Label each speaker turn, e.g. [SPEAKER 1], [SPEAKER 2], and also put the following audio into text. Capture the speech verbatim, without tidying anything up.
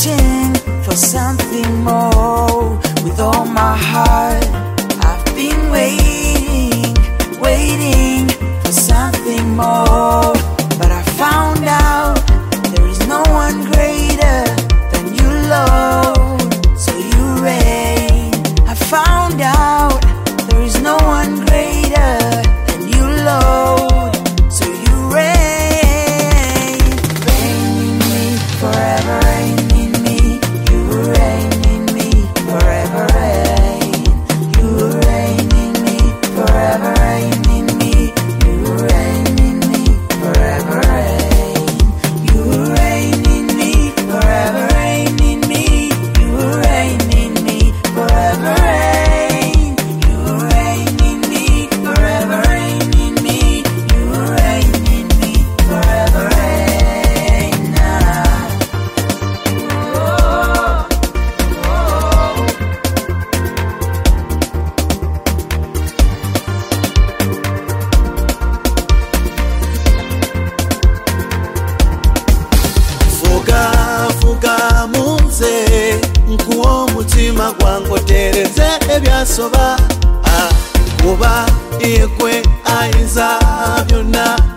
[SPEAKER 1] searching for something more with all my heart. I've been waiting, waiting for something more, but I found out there is no one greater than you, Lord. So you reign. I found out there is no one greater than you, Lord. So you reign. Reign in me forever, reign in me. You reign in me forever, reign. You reign in me forever, reign in me. You reign in me forever, reign. You reign in me forever, reign in me. You reign in me forever, reign. You reign in me forever, reign in me. You reign in me forever, reign. Oh, oh.
[SPEAKER 2] Fuga fuga munze nkuwo mutima gwango tereze ebyasoba ah, kuba yekwe aiza byonna